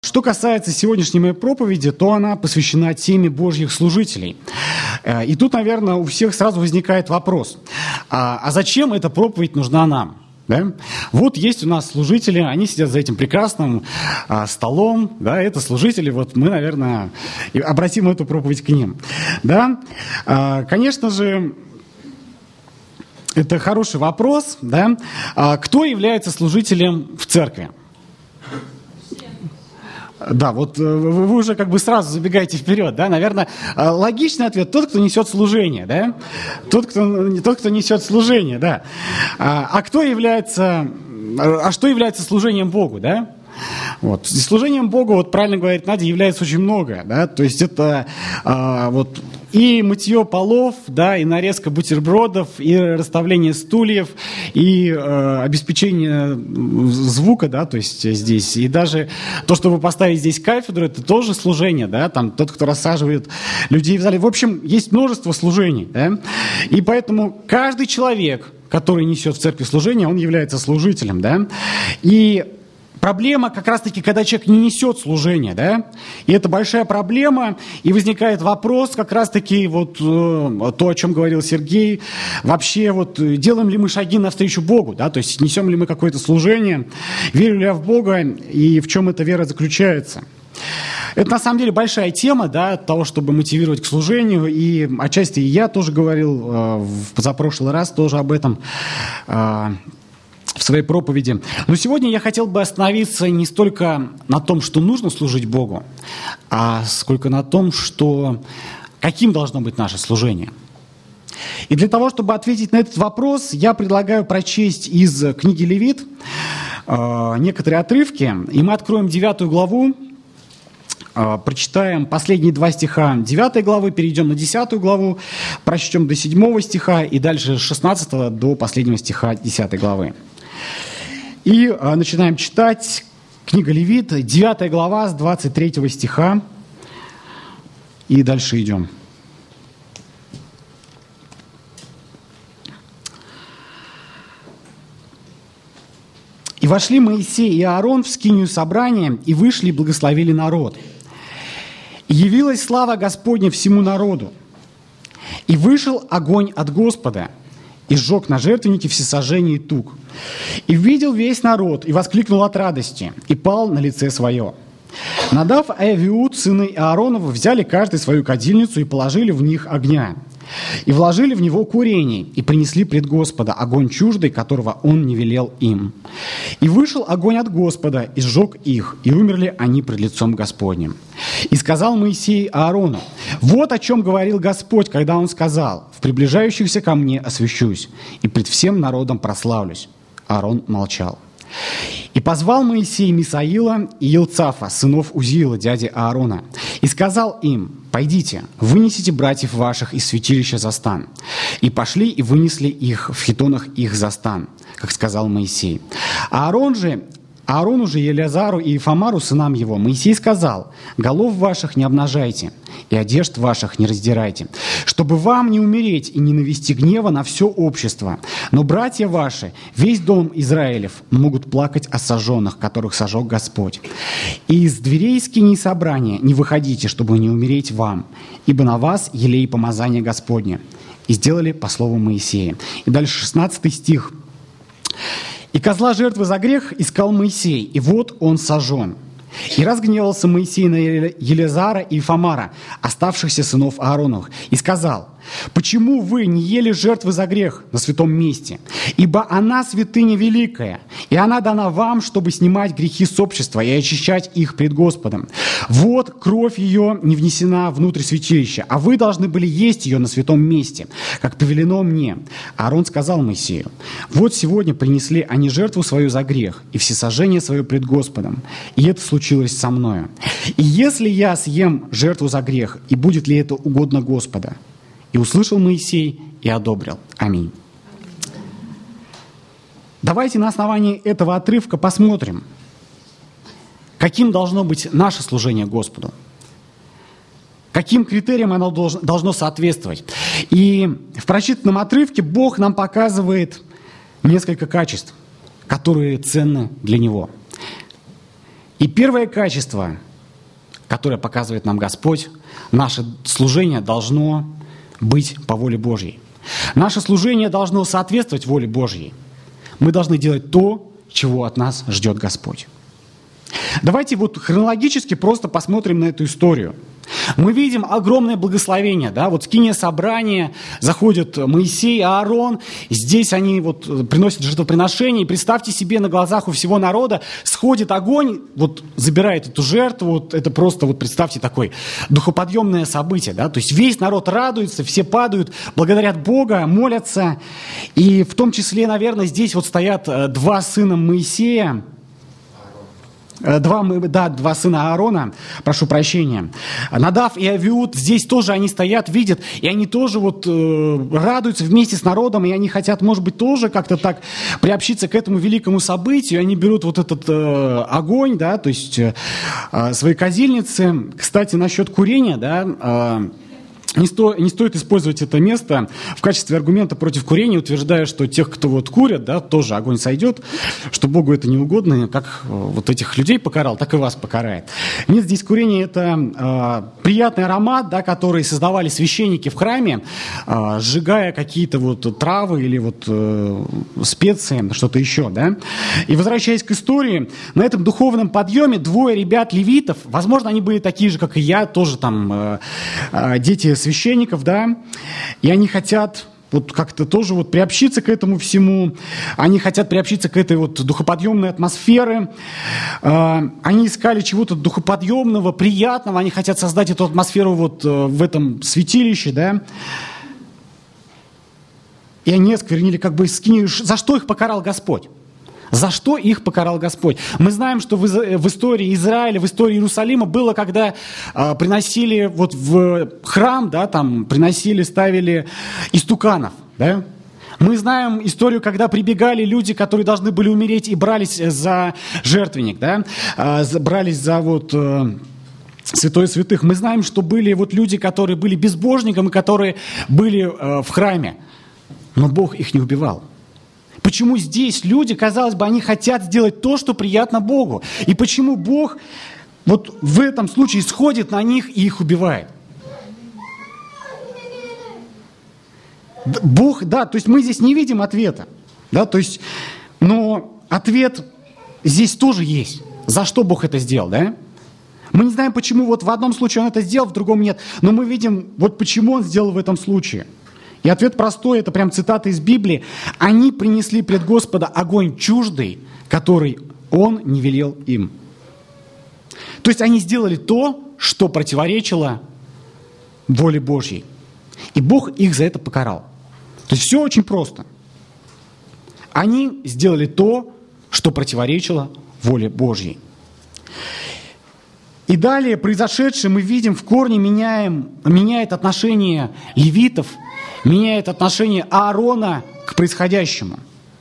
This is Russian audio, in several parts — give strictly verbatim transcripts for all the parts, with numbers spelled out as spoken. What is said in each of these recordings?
Что касается сегодняшней моей проповеди, то она посвящена теме Божьих служителей. И тут, наверное, у всех сразу возникает вопрос, а зачем эта проповедь нужна нам? Да? Вот есть у нас служители, они сидят за этим прекрасным а, столом, да, это служители, вот мы, наверное, обратим эту проповедь к ним. Да? А, конечно же, это хороший вопрос, да? А, кто является служителем в церкви? Да, вот вы уже как бы сразу забегаете вперед, да, наверное, логичный ответ – тот, кто несет служение, да, тот, кто, тот, кто несет служение, да. А, а кто является, а что является служением Богу, да? Вот. И служением Богу, вот правильно говорит Надя, является очень многое, да, то есть это а, вот и мытье полов, да, и нарезка бутербродов, и расставление стульев, и э, обеспечение звука, да, то есть здесь, и даже то, чтобы поставить здесь кафедру, это тоже служение, да, там тот, кто рассаживает людей в зале, в общем, есть множество служений, да, и поэтому каждый человек, который несет в церкви служение, он является служителем, да, и проблема как раз-таки, когда человек не несет служение, да, и это большая проблема, и возникает вопрос как раз-таки вот э, то, о чем говорил Сергей, вообще вот делаем ли мы шаги навстречу Богу, да, то есть несем ли мы какое-то служение, верю ли я в Бога и в чем эта вера заключается. Это на самом деле большая тема, да, того, чтобы мотивировать к служению, и отчасти и я тоже говорил э, в позапрошлый раз тоже об этом, э, в своей проповеди. Но сегодня я хотел бы остановиться не столько на том, что нужно служить Богу, а сколько на том, что каким должно быть наше служение. И для того, чтобы ответить на этот вопрос, я предлагаю прочесть из книги Левит э, некоторые отрывки, и мы откроем девятую главу, э, прочитаем последние два стиха девятой главы, перейдем на десятую главу, прочтем до седьмого стиха и дальше с шестнадцатого до последнего стиха десятой главы. И а, начинаем читать книга Левит, девятая глава с двадцать третьего стиха. И дальше идем. «И вошли Моисей и Аарон в скинию собрания, и вышли и благословили народ. И явилась слава Господня всему народу. И вышел огонь от Господа, и сжег на жертвеннике всесожжение и тук. И видел весь народ, и воскликнул от радости, и пал на лице свое. Надав и Авиуд, сыны Ааронова, взяли каждый свою кадильницу и положили в них огня. И вложили в него курений, и принесли пред Господа огонь чуждый, которого он не велел им. И вышел огонь от Господа, и сжег их, и умерли они пред лицом Господним. И сказал Моисей Аарону: вот о чем говорил Господь, когда он сказал: в приближающихся ко мне освящусь, и пред всем народом прославлюсь. Аарон молчал. И позвал Моисей Мисаила и Елцафа, сынов Узиила, дяди Аарона, и сказал им: пойдите, вынесите братьев ваших из святилища за стан. И пошли и вынесли их в хитонах их за стан, как сказал Моисей. А Аарон же, Аарону же, Елеазару и Ифамару, сынам его, Моисей сказал: голов ваших не обнажайте, и одежд ваших не раздирайте, чтобы вам не умереть и не навести гнева на все общество. Но братья ваши, весь дом Израилев, могут плакать о сожженных, которых сожег Господь. И из дверей скинии собрания не выходите, чтобы не умереть вам, ибо на вас елей помазания Господня. И сделали по слову Моисея». И дальше шестнадцатый стих. «И козла жертвы за грех искал Моисей, и вот он сожжен. И разгневался Моисей на Елеазара и Ифамара, оставшихся сынов Аароновых, и сказал: почему вы не ели жертвы за грех на святом месте? Ибо она святыня великая, и она дана вам, чтобы снимать грехи с общества и очищать их пред Господом. Вот кровь ее не внесена внутрь святилища, а вы должны были есть ее на святом месте, как повелено мне. Аарон сказал Моисею: вот сегодня принесли они жертву свою за грех и всесожжение свое пред Господом, и это случилось со мною. И если я съем жертву за грех, и будет ли это угодно Господа? И услышал Моисей и одобрил. Аминь». Давайте на основании этого отрывка посмотрим, каким должно быть наше служение Господу, каким критериям оно должно соответствовать. И в прочитанном отрывке Бог нам показывает несколько качеств, которые ценны для Него. И первое качество, которое показывает нам Господь, наше служение должно быть по воле Божьей. Наше служение должно соответствовать воле Божьей. Мы должны делать то, чего от нас ждет Господь. Давайте вот хронологически просто посмотрим на эту историю. Мы видим огромное благословение, да, вот скиния собрания, заходят Моисей и Аарон, здесь они вот приносят жертвоприношение, и представьте себе, на глазах у всего народа сходит огонь, вот забирает эту жертву, вот это просто, вот представьте, такое духоподъемное событие, да, то есть весь народ радуется, все падают, благодарят Бога, молятся, и в том числе, наверное, здесь вот стоят два сына Моисея, Два, да, два сына Аарона, прошу прощения, Надав и Авиуд, здесь тоже они стоят, видят, и они тоже вот э, радуются вместе с народом, и они хотят, может быть, тоже как-то так приобщиться к этому великому событию, они берут вот этот э, огонь, да, то есть э, свои кадильницы. Кстати, насчет курения, да, э, Не, сто, не стоит использовать это место в качестве аргумента против курения, утверждая, что тех, кто вот курят, да, тоже огонь сойдет, что Богу это не угодно, как вот этих людей покарал, так и вас покарает. Нет, здесь курение – это э, приятный аромат, да, который создавали священники в храме, э, сжигая какие-то вот травы или вот э, специи, что-то еще, да. И возвращаясь к истории, на этом духовном подъеме двое ребят-левитов, возможно, они были такие же, как и я, тоже там э, э, дети священников, да, и они хотят вот как-то тоже вот приобщиться к этому всему, они хотят приобщиться к этой вот духоподъемной атмосфере, они искали чего-то духоподъемного, приятного, они хотят создать эту атмосферу вот в этом святилище, да, и они осквернили как бы скинию. За что их покарал Господь? За что их покарал Господь? Мы знаем, что в, в истории Израиля, в истории Иерусалима было, когда э, приносили вот в храм, да, там приносили, ставили истуканов, да? Мы знаем историю, когда прибегали люди, которые должны были умереть, и брались за жертвенник, да, э, брались за вот э, святое святых. Мы знаем, что были вот люди, которые были безбожниками, которые были э, в храме, но Бог их не убивал. Почему здесь люди, казалось бы, они хотят сделать то, что приятно Богу? И почему Бог вот в этом случае сходит на них и их убивает? Бог, да, то есть мы здесь не видим ответа, да, то есть, но ответ здесь тоже есть. За что Бог это сделал, да? Мы не знаем, почему вот в одном случае Он это сделал, в другом нет, но мы видим, вот почему Он сделал в этом случае. И ответ простой, это прям цитата из Библии. «Они принесли пред Господа огонь чуждый, который Он не велел им». То есть они сделали то, что противоречило воле Божьей. И Бог их за это покарал. То есть все очень просто. Они сделали то, что противоречило воле Божьей. И далее произошедшее мы видим в корне меняем, меняет отношение левитов, меняет отношение Аарона к происходящему.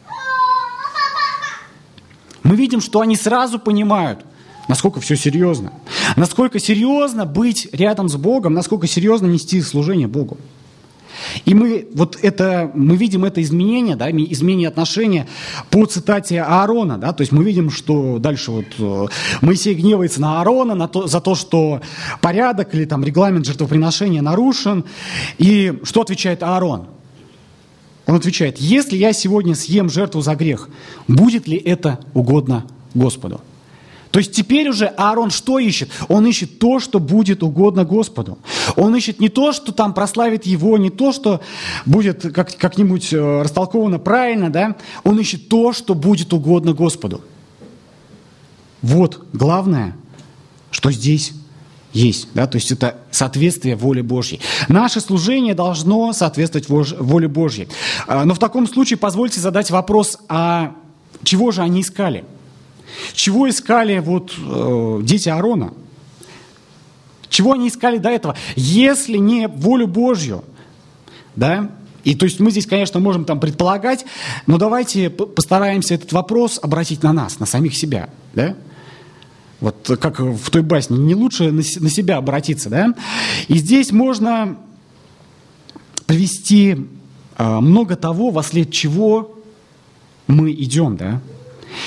Мы видим, что они сразу понимают, насколько все серьезно. Насколько серьезно быть рядом с Богом, насколько серьезно нести служение Богу. И мы, вот это, мы видим это изменение, да, изменение отношения по цитате Аарона. Да, то есть мы видим, что дальше вот Моисей гневается на Аарона на то, за то, что порядок или там регламент жертвоприношения нарушен. И что отвечает Аарон? Он отвечает: если я сегодня съем жертву за грех, будет ли это угодно Господу? То есть теперь уже Аарон что ищет? Он ищет то, что будет угодно Господу. Он ищет не то, что там прославит его, не то, что будет как, как-нибудь растолковано правильно, да? Он ищет то, что будет угодно Господу. Вот главное, что здесь есть, да? То есть это соответствие воле Божьей. Наше служение должно соответствовать воле Божьей. Но в таком случае позвольте задать вопрос, а чего же они искали? Чего искали вот э, дети Аарона? Чего они искали до этого? Если не волю Божью, да? И то есть мы здесь, конечно, можем там предполагать, но давайте постараемся этот вопрос обратить на нас, на самих себя, да? Вот как в той басне, не лучше на себя обратиться, да? И здесь можно привести э, много того, во след чего мы идем, да?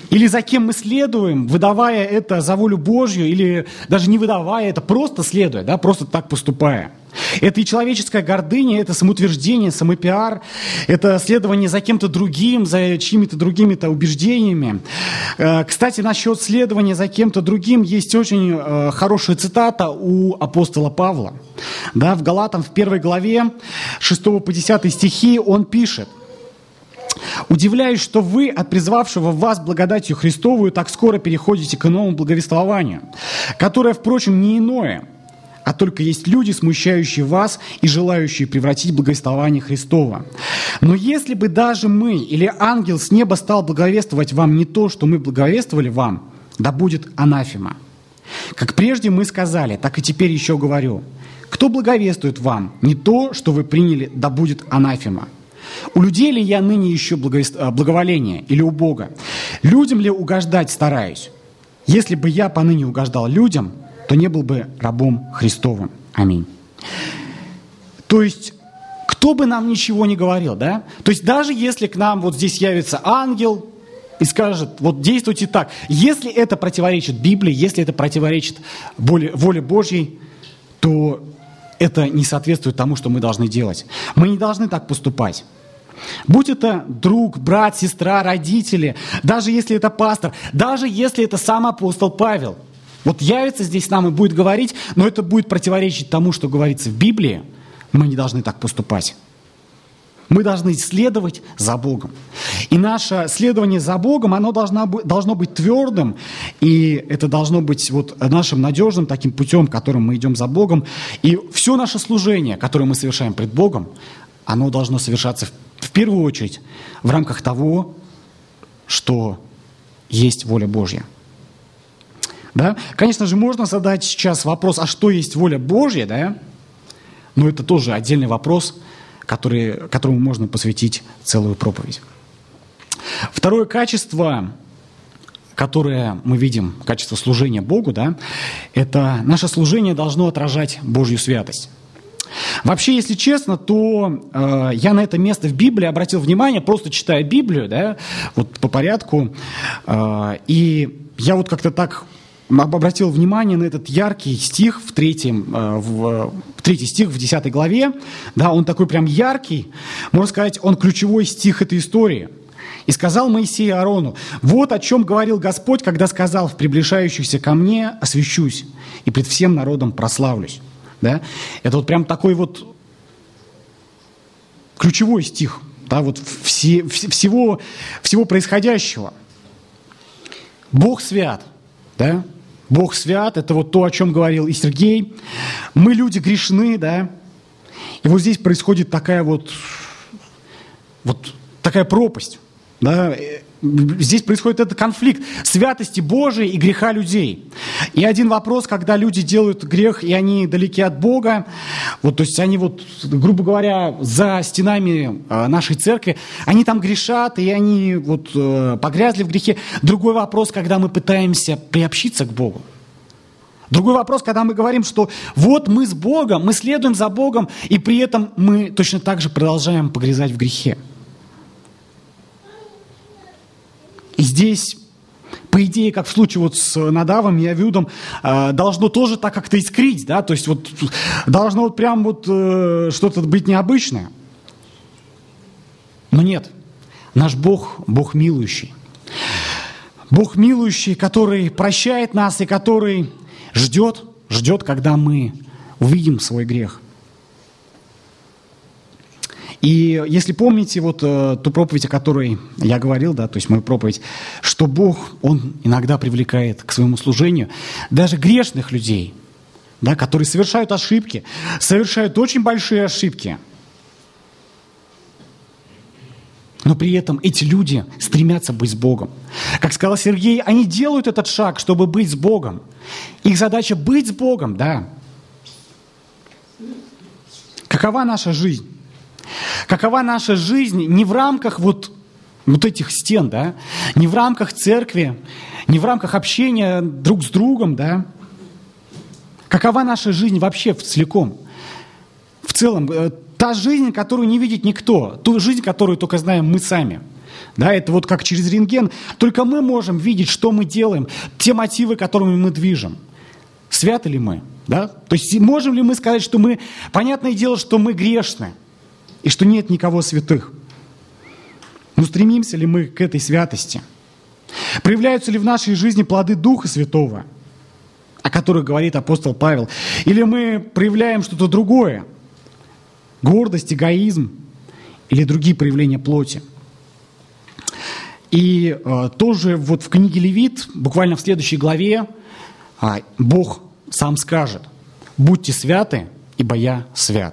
или за кем мы следуем, выдавая это за волю Божью, или даже не выдавая это, просто следуя, да, просто так поступая. Это и человеческая гордыня, это самоутверждение, самопиар, это следование за кем-то другим, за чьими-то другими-то убеждениями. Кстати, насчет следования за кем-то другим есть очень хорошая цитата у апостола Павла. Да, в Галатам, в первой главе, шестого по десятый стихи, он пишет: «Удивляюсь, что вы, от призвавшего вас благодатью Христовую, так скоро переходите к иному благовествованию, которое, впрочем, не иное, а только есть люди, смущающие вас и желающие превратить благовествование Христова. Но если бы даже мы или ангел с неба стал благовествовать вам не то, что мы благовествовали вам, да будет анафема. Как прежде мы сказали, так и теперь еще говорю, кто благовествует вам не то, что вы приняли, да будет анафема. У людей ли я ныне ищу благоволение или у Бога? Людям ли угождать стараюсь? Если бы я поныне угождал людям, то не был бы рабом Христовым. Аминь». То есть, кто бы нам ничего не говорил, да? То есть, даже если к нам вот здесь явится ангел и скажет, вот действуйте так, если это противоречит Библии, если это противоречит воле, воле Божьей, то это не соответствует тому, что мы должны делать. Мы не должны так поступать. Будь это друг, брат, сестра, родители, даже если это пастор, даже если это сам апостол Павел. Вот явится здесь нам и будет говорить, но это будет противоречить тому, что говорится в Библии, мы не должны так поступать. Мы должны следовать за Богом. И наше следование за Богом, оно должно быть, должно быть твердым, и это должно быть вот нашим надежным таким путем, которым мы идем за Богом. И все наше служение, которое мы совершаем пред Богом, оно должно совершаться в, в первую очередь в рамках того, что есть воля Божья. Да? Конечно же, можно задать сейчас вопрос, а что есть воля Божья, да? Но это тоже отдельный вопрос, который, которому можно посвятить целую проповедь. Второе качество, которое мы видим, качество служения Богу, да, это наше служение должно отражать Божью святость. Вообще, если честно, то э, я на это место в Библии обратил внимание, просто читая Библию, да, вот по порядку, э, и я вот как-то так обратил внимание на этот яркий стих в третьем, э, в, в третий стих в десятой главе, да, он такой прям яркий, можно сказать, он ключевой стих этой истории. «И сказал Моисей Аарону, вот о чем говорил Господь, когда сказал, в приближающихся ко мне освящусь и пред всем народом прославлюсь». Да? Это вот прям такой вот ключевой стих, да, вот все, всего, всего происходящего. Бог свят, да? Бог свят, это вот то, о чем говорил и Сергей. Мы люди грешны, да? И вот здесь происходит такая вот, вот такая пропасть, да? Здесь происходит этот конфликт святости Божией и греха людей. И один вопрос, когда люди делают грех, и они далеки от Бога, вот, то есть они вот, грубо говоря, за стенами нашей церкви, они там грешат, и они вот погрязли в грехе. Другой вопрос, когда мы пытаемся приобщиться к Богу. Другой вопрос, когда мы говорим, что вот мы с Богом, мы следуем за Богом, и при этом мы точно так же продолжаем погрязать в грехе. И здесь, по идее, как в случае вот с Надавом и Авиудом, должно тоже так как-то искрить, да, то есть вот должно вот прям вот что-то быть необычное. Но нет, наш Бог, Бог милующий. Бог милующий, который прощает нас и который ждет, ждет, когда мы увидим свой грех. И если помните вот э, ту проповедь, о которой я говорил, да, то есть мою проповедь, что Бог, Он иногда привлекает к своему служению даже грешных людей, да, которые совершают ошибки, совершают очень большие ошибки. Но при этом эти люди стремятся быть с Богом. Как сказал Сергей, они делают этот шаг, чтобы быть с Богом. Их задача быть с Богом, да. Какова наша жизнь? Какова наша жизнь не в рамках вот, вот этих стен, да? Не в рамках церкви, не в рамках общения друг с другом, да? Какова наша жизнь вообще целиком? В целом, та жизнь, которую не видит никто, ту жизнь, которую только знаем мы сами. Да, это вот как через рентген. Только мы можем видеть, что мы делаем, те мотивы, которыми мы движем. Святы ли мы? Да? То есть можем ли мы сказать, что мы... Понятное дело, что мы грешны, и что нет никого святых. Но стремимся ли мы к этой святости? Проявляются ли в нашей жизни плоды Духа Святого, о которых говорит апостол Павел? Или мы проявляем что-то другое? Гордость, эгоизм или другие проявления плоти? И э, тоже вот в книге Левит, буквально в следующей главе, э, Бог сам скажет: «Будьте святы, ибо я свят».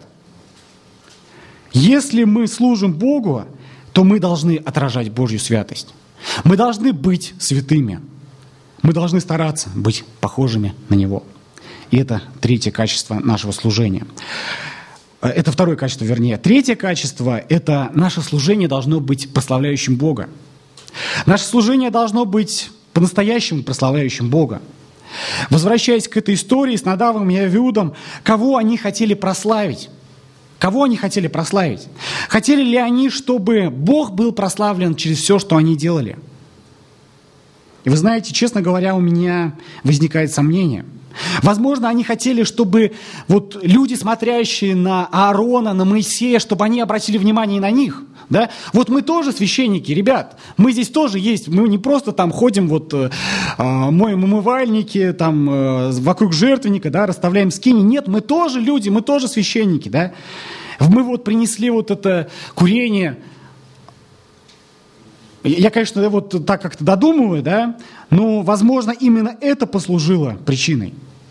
Если мы служим Богу, то мы должны отражать Божью святость. Мы должны быть святыми. Мы должны стараться быть похожими на Него. И это третье качество нашего служения. Это второе качество, вернее. Третье качество – это наше служение должно быть прославляющим Бога. Наше служение должно быть по-настоящему прославляющим Бога. Возвращаясь к этой истории с Надавом и Авиудом, кого они хотели прославить? Кого они хотели прославить? Хотели ли они, чтобы Бог был прославлен через все, что они делали? И вы знаете, честно говоря, у меня возникает сомнение. Возможно, они хотели, чтобы вот люди, смотрящие на Аарона, на Моисея, чтобы они обратили внимание и на них. Да? Вот мы тоже священники, ребят. Мы здесь тоже есть. Мы не просто там ходим, вот, э, моем умывальники, там, э, вокруг жертвенника, да, расставляем скини. Нет, мы тоже люди, мы тоже священники. Да? Мы вот принесли вот это курение. Я, конечно, вот так как-то додумываю, да, но, возможно, именно это послужило причиной.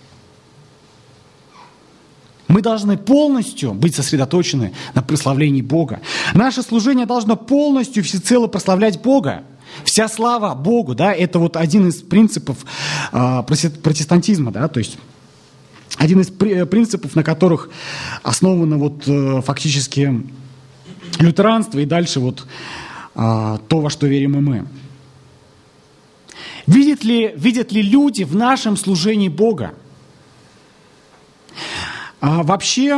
Мы должны полностью быть сосредоточены на прославлении Бога. Наше служение должно полностью всецело прославлять Бога. Вся слава Богу, да, это вот один из принципов э, протестантизма, да, то есть один из при, принципов, на которых основано вот э, фактически лютеранство и дальше вот э, то, во что верим и мы. Видят ли, видят ли люди в нашем служении Бога? А вообще,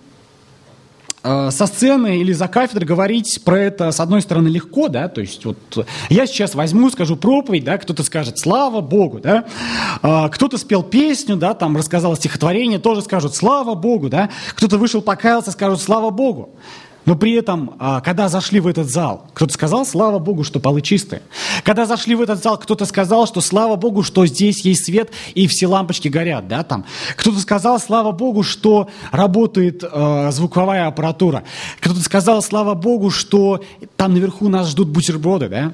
со сцены или за кафедрой говорить про это, с одной стороны, легко, да, то есть вот я сейчас возьму, скажу проповедь, да, кто-то скажет «Слава Богу», да, кто-то спел песню, да, там рассказал стихотворение, тоже скажут «Слава Богу», да, кто-то вышел, покаялся, скажут «Слава Богу». Но при этом, когда зашли в этот зал, кто-то сказал, слава Богу, что полы чистые. Когда зашли в этот зал, кто-то сказал, что слава Богу, что здесь есть свет и все лампочки горят. Да, там. Кто-то сказал, слава Богу, что работает э, звуковая аппаратура. Кто-то сказал, слава Богу, что там наверху нас ждут бутерброды. Да?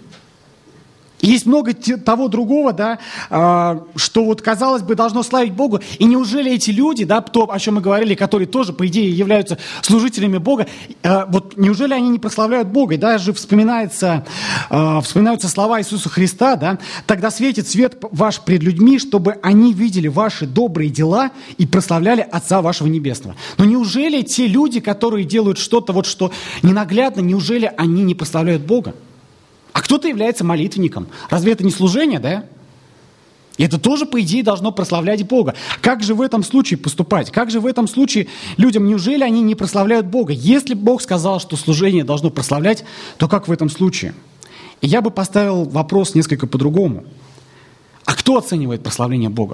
Есть много того другого, да, что вот, казалось бы, должно славить Богу. И неужели эти люди, да, то, о чем мы говорили, которые тоже, по идее, являются служителями Бога, вот неужели они не прославляют Бога? И даже вспоминается, вспоминаются слова Иисуса Христа, да, «Тогда светит свет ваш пред людьми, чтобы они видели ваши добрые дела и прославляли Отца вашего Небесного». Но неужели те люди, которые делают что-то, вот что ненаглядно, неужели они не прославляют Бога? А кто-то является молитвенником. Разве это не служение, да? И это тоже, по идее, должно прославлять Бога. Как же в этом случае поступать? Как же в этом случае людям, неужели они не прославляют Бога? Если Бог сказал, что служение должно прославлять, то как в этом случае? И я бы поставил вопрос несколько по-другому. А кто оценивает прославление Бога?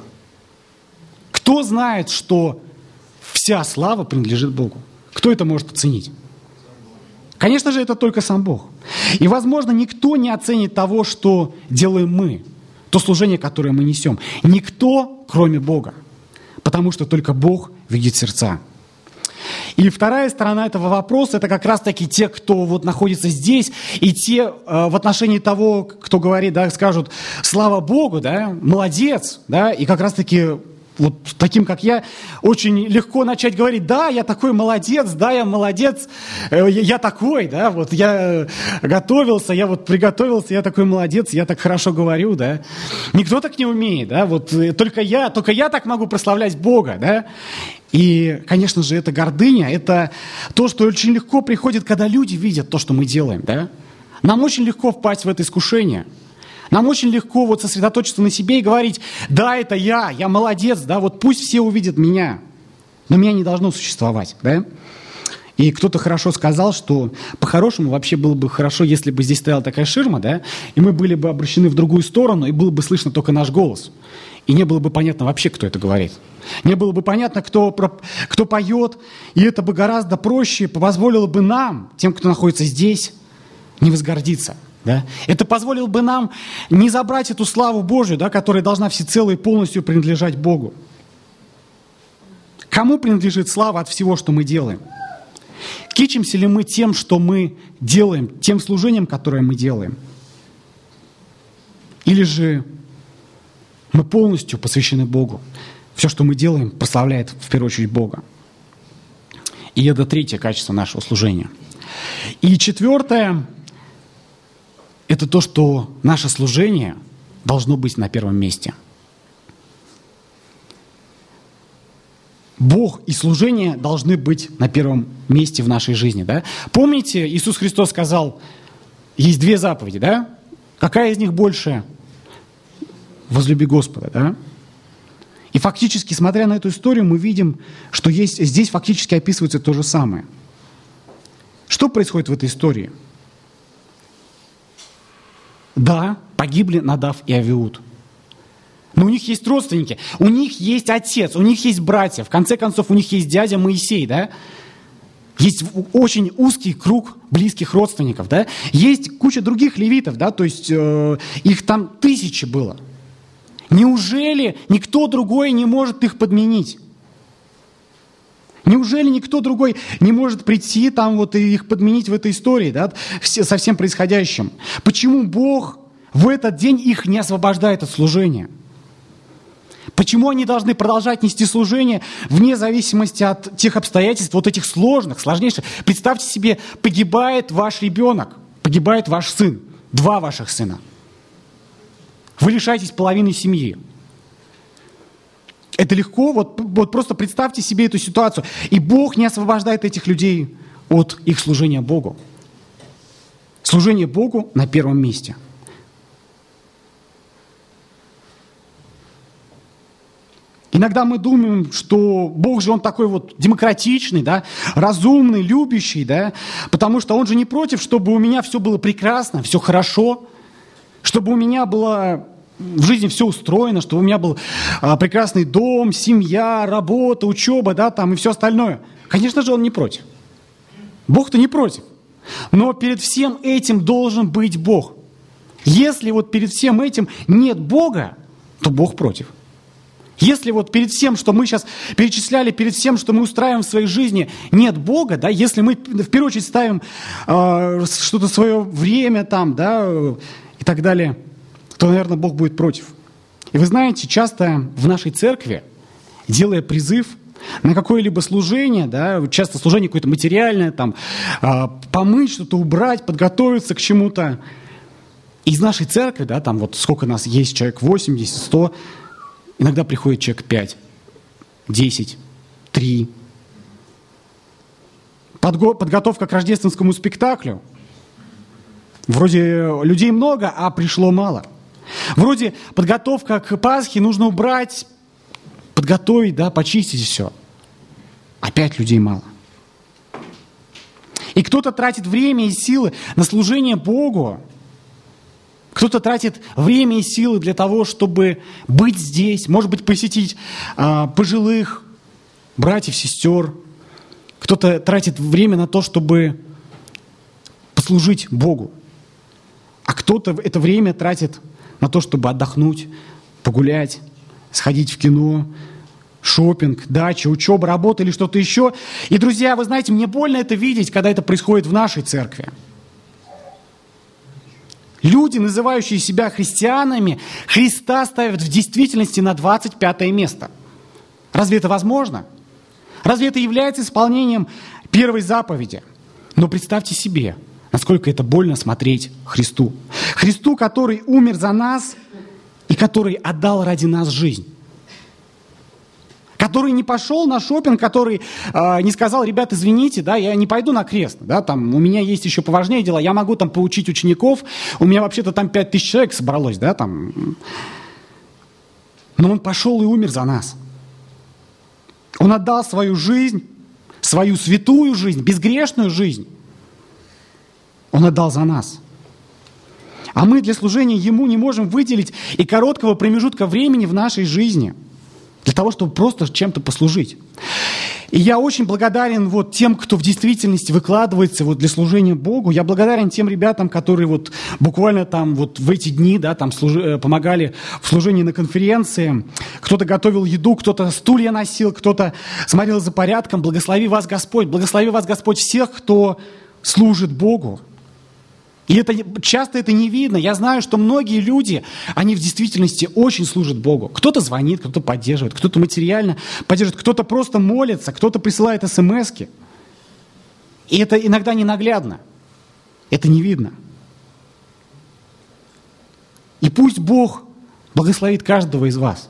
Кто знает, что вся слава принадлежит Богу? Кто это может оценить? Конечно же, это только сам Бог. И, возможно, никто не оценит того, что делаем мы, то служение, которое мы несем. Никто, кроме Бога. Потому что только Бог видит сердца. И вторая сторона этого вопроса, это как раз-таки те, кто вот находится здесь, и те э, в отношении того, кто говорит, да, скажут, слава Богу, да, молодец, да, и как раз-таки вот таким, как я, очень легко начать говорить, да, я такой молодец, да, я молодец, я, я такой, да, вот я готовился, я вот приготовился, я такой молодец, я так хорошо говорю, да. Никто так не умеет, да, вот только я, только я так могу прославлять Бога, да. И, конечно же, это гордыня, это то, что очень легко приходит, когда люди видят то, что мы делаем, да. Нам очень легко впасть в это искушение. Нам очень легко вот сосредоточиться на себе и говорить, да, это я, я молодец, да, вот пусть все увидят меня, но меня не должно существовать, да. И кто-то хорошо сказал, что по-хорошему вообще было бы хорошо, если бы здесь стояла такая ширма, да, и мы были бы обращены в другую сторону, и было бы слышно только наш голос. И не было бы понятно вообще, кто это говорит. Не было бы понятно, кто, кто поет, и это бы гораздо проще позволило бы нам, тем, кто находится здесь, не возгордиться. Да? Это позволило бы нам не забрать эту славу Божию, да, которая должна всецело и полностью принадлежать Богу. Кому принадлежит слава от всего, что мы делаем? Кичимся ли мы тем, что мы делаем, тем служением, которое мы делаем? Или же мы полностью посвящены Богу? Все, что мы делаем, прославляет в первую очередь Бога. И это третье качество нашего служения. И четвертое – это то, что наше служение должно быть на первом месте. Бог и служение должны быть на первом месте в нашей жизни. Да? Помните, Иисус Христос сказал, есть две заповеди, да? Какая из них больше? Возлюби Господа, да? И фактически, смотря на эту историю, мы видим, что есть, здесь фактически описывается то же самое. Что происходит в этой истории? Да, погибли Надав и Авиуд. Но у них есть родственники, у них есть отец, у них есть братья, в конце концов, у них есть дядя Моисей, да? Есть очень узкий круг близких родственников, да? Есть куча других левитов, да? То есть э, их там тысячи было. Неужели никто другой не может их подменить? Неужели никто другой не может прийти там вот и их подменить в этой истории, да? Со всем происходящим? Почему Бог в этот день их не освобождает от служения? Почему они должны продолжать нести служение вне зависимости от тех обстоятельств, вот этих сложных, сложнейших? Представьте себе, погибает ваш ребенок, погибает ваш сын, два ваших сына. Вы лишаетесь половины семьи. Это легко, вот, вот просто представьте себе эту ситуацию. И Бог не освобождает этих людей от их служения Богу. Служение Богу на первом месте. Иногда мы думаем, что Бог же Он такой вот демократичный, да, разумный, любящий, да, потому что Он же не против, чтобы у меня все было прекрасно, все хорошо, чтобы у меня было в жизни все устроено, чтобы у меня был а, прекрасный дом, семья, работа, учеба, да, там и все остальное. Конечно же, Он не против. Бог-то не против. Но перед всем этим должен быть Бог. Если вот перед всем этим нет Бога, то Бог против. Если вот перед всем, что мы сейчас перечисляли, перед всем, что мы устраиваем в своей жизни, нет Бога, да, если мы в первую очередь ставим э, что-то свое время там, да, и так далее, то, наверное, Бог будет против. И вы знаете, часто в нашей церкви, делая призыв на какое-либо служение, да, часто служение какое-то материальное, там, э, помыть что-то, убрать, подготовиться к чему-то, из нашей церкви, да, там вот сколько нас есть, человек восемьдесят, сто, иногда приходит человек пять, десять, три. Подго- подготовка к рождественскому спектаклю. Вроде людей много, а пришло мало. Вроде подготовка к Пасхе, нужно убрать, подготовить, да, почистить все. Опять людей мало. И кто-то тратит время и силы на служение Богу. Кто-то тратит время и силы для того, чтобы быть здесь, может быть, посетить а, пожилых братьев, сестер. Кто-то тратит время на то, чтобы послужить Богу. А кто-то это время тратит на то, чтобы отдохнуть, погулять, сходить в кино, шопинг, дача, учеба, работа или что-то еще. И, друзья, вы знаете, мне больно это видеть, когда это происходит в нашей церкви. Люди, называющие себя христианами, Христа ставят в действительности на двадцать пятое место. Разве это возможно? Разве это является исполнением первой заповеди? Но представьте себе, насколько это больно смотреть Христу. Христу, который умер за нас и который отдал ради нас жизнь. Который не пошел на шопинг, который э, не сказал: ребят, извините, да, я не пойду на крест, да, там, у меня есть еще поважнее дела, я могу там поучить учеников, у меня вообще-то там пять тысяч человек собралось, да, там. Но Он пошел и умер за нас. Он отдал свою жизнь, свою святую жизнь, безгрешную жизнь Он отдал за нас. А мы для служения Ему не можем выделить и короткого промежутка времени в нашей жизни для того, чтобы просто чем-то послужить. И я очень благодарен вот тем, кто в действительности выкладывается вот для служения Богу. Я благодарен тем ребятам, которые вот буквально там вот в эти дни, да, там служи, помогали в служении на конференции. Кто-то готовил еду, кто-то стулья носил, кто-то смотрел за порядком. Благослови вас Господь, благослови вас Господь всех, кто служит Богу. И это, часто это не видно. Я знаю, что многие люди, они в действительности очень служат Богу. Кто-то звонит, кто-то поддерживает, кто-то материально поддерживает, кто-то просто молится, кто-то присылает смски. И это иногда не наглядно. Это не видно. И пусть Бог благословит каждого из вас.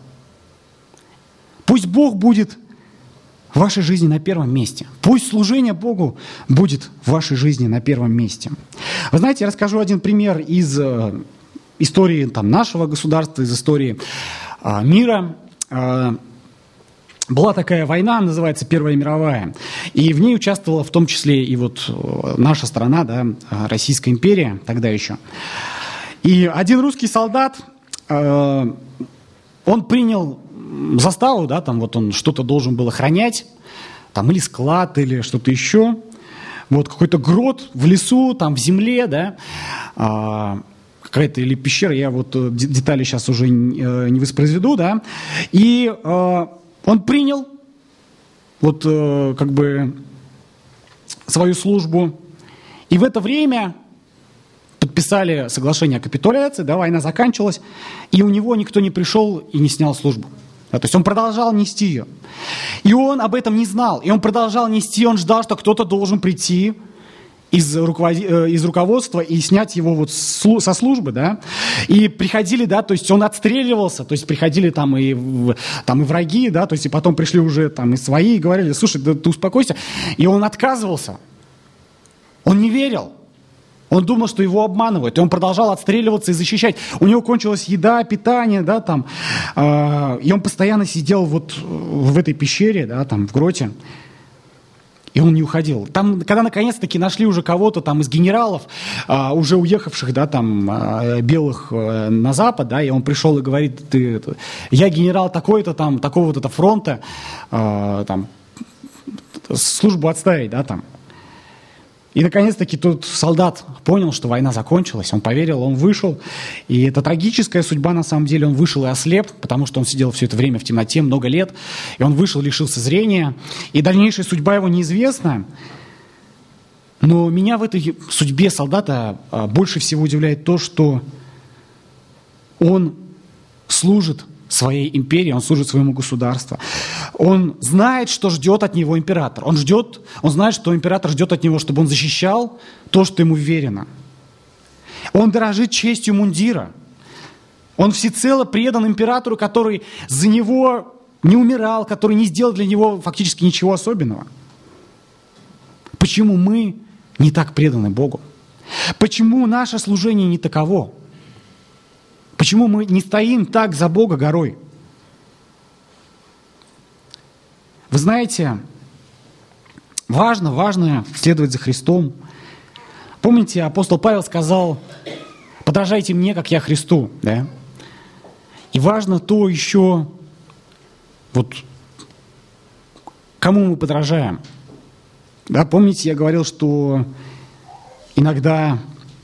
Пусть Бог будет в вашей жизни на первом месте. Пусть служение Богу будет в вашей жизни на первом месте. Вы знаете, я расскажу один пример из э, истории там, нашего государства, из истории э, мира. Э, была такая война, называется Первая мировая, и в ней участвовала в том числе и вот э, наша страна, да, Российская империя тогда еще. И один русский солдат, э, он принял заставу, да, там вот он что-то должен был охранять, там или склад, или что-то еще. Вот какой-то грот в лесу, там в земле, да, а, какая-то или пещера, я вот детали сейчас уже не воспроизведу, да. И а, он принял вот а, как бы свою службу, и в это время подписали соглашение о капитуляции, да, война заканчивалась, и у него никто не пришел и не снял службу. Да, то есть он продолжал нести ее. И он об этом не знал. И он продолжал нести, он ждал, что кто-то должен прийти из, руковод... из руководства и снять его вот со службы, да. И приходили, да, то есть он отстреливался, то есть приходили там и, там и враги, да, то есть и потом пришли уже там и свои и говорили: слушай, да ты успокойся. И он отказывался. Он не верил. Он думал, что его обманывают, и он продолжал отстреливаться и защищать. У него кончилась еда, питание, да, там, э, и он постоянно сидел вот в этой пещере, да, там, в гроте, и он не уходил. Там, когда наконец-таки нашли уже кого-то там из генералов, э, уже уехавших, да, там, э, белых э, на запад, да, и он пришел и говорит: ты, я генерал такой-то там, такого-то фронта, э, там, службу отставить, да, там. И, наконец-таки, тот солдат понял, что война закончилась, он поверил, он вышел. И это трагическая судьба, на самом деле. Он вышел и ослеп, потому что он сидел все это время в темноте, много лет. И он вышел, лишился зрения. И дальнейшая судьба его неизвестна. Но меня в этой судьбе солдата больше всего удивляет то, что он служит своей империи, он служит своему государству. Он знает, что ждет от него император. Он ждет, он знает, что император ждет от него, чтобы он защищал то, что ему верено. Он дорожит честью мундира. Он всецело предан императору, который за него не умирал, который не сделал для него фактически ничего особенного. Почему мы не так преданы Богу? Почему наше служение не таково? Почему мы не стоим так за Бога горой? Вы знаете, важно, важно следовать за Христом. Помните, апостол Павел сказал: подражайте мне, как я Христу, да? И важно то еще, вот, кому мы подражаем. Да, помните, я говорил, что иногда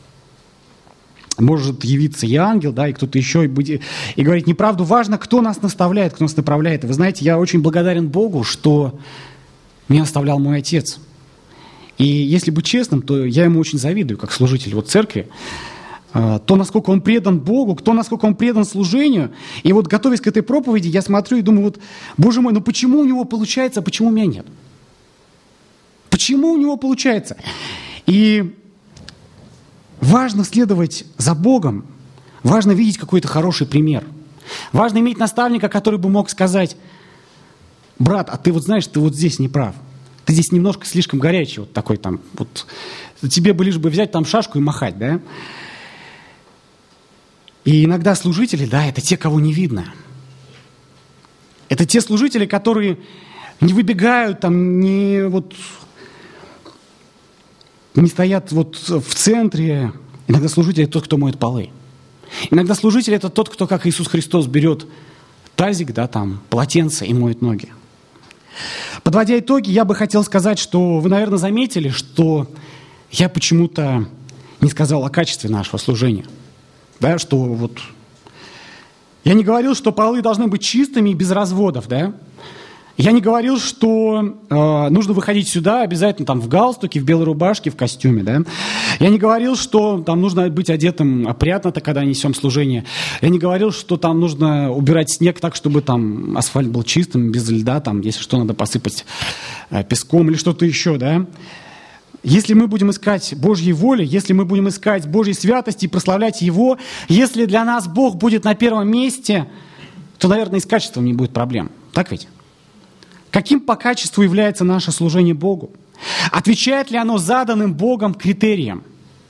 может явиться и ангел, да, и кто-то еще, и, быть, и говорить неправду. Важно, кто нас наставляет, кто нас направляет. И вы знаете, я очень благодарен Богу, что меня наставлял мой отец. И если быть честным, то я ему очень завидую, как служитель вот церкви. То, насколько он предан Богу, то, насколько он предан служению. И вот, готовясь к этой проповеди, я смотрю и думаю: вот, Боже мой, ну почему у него получается, а почему у меня нет? Почему у него получается? И важно следовать за Богом, важно видеть какой-то хороший пример. Важно иметь наставника, который бы мог сказать: брат, а ты вот знаешь, ты вот здесь не прав. Ты здесь немножко слишком горячий, вот такой там, вот тебе бы лишь бы взять там шашку и махать, да? И иногда служители, да, это те, кого не видно. Это те служители, которые не выбегают, там, не, вот, не стоят вот в центре. Иногда служитель – это тот, кто моет полы. Иногда служитель – это тот, кто, как Иисус Христос, берет тазик, да, там, полотенце и моет ноги. Подводя итоги, я бы хотел сказать, что вы, наверное, заметили, что я почему-то не сказал о качестве нашего служения. Да, что вот... Я не говорил, что полы должны быть чистыми и без разводов, да? Я не говорил, что э, нужно выходить сюда обязательно там в галстуке, в белой рубашке, в костюме, да? Я не говорил, что там нужно быть одетым опрятно, когда несем служение. Я не говорил, что там нужно убирать снег так, чтобы там асфальт был чистым, без льда, там, если что, надо посыпать э, песком или что-то еще, да? Если мы будем искать Божьей воли, если мы будем искать Божьей святости и прославлять Его, если для нас Бог будет на первом месте, то, наверное, и с качеством не будет проблем. Так ведь? Каким по качеству является наше служение Богу? Отвечает ли оно заданным Богом критериям?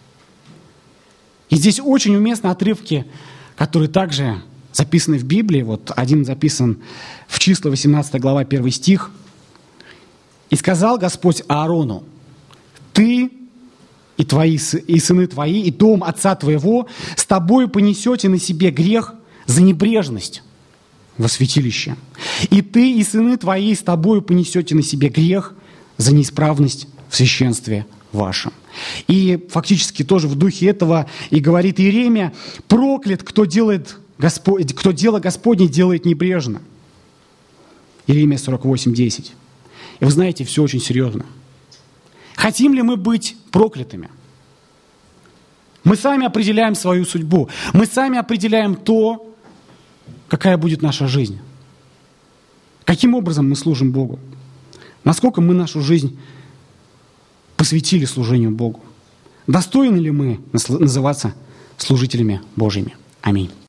И здесь очень уместны отрывки, которые также записаны в Библии. Вот один записан в Числа, восемнадцатая глава, первый стих. «И сказал Господь Аарону: ты и, твои, и сыны твои, и дом отца твоего с тобою понесете на себе грех за небрежность во святилище. И ты и сыны твои с тобою понесете на себе грех за неисправность в священстве вашем». И фактически тоже в духе этого и говорит Иеремия: проклят, кто, делает Господь, кто дело Господне делает небрежно. Иеремия сорок восемь, десять. И вы знаете, все очень серьезно. Хотим ли мы быть проклятыми? Мы сами определяем свою судьбу. Мы сами определяем то, какая будет наша жизнь. Каким образом мы служим Богу? Насколько мы нашу жизнь посвятили служению Богу? Достойны ли мы называться служителями Божьими? Аминь.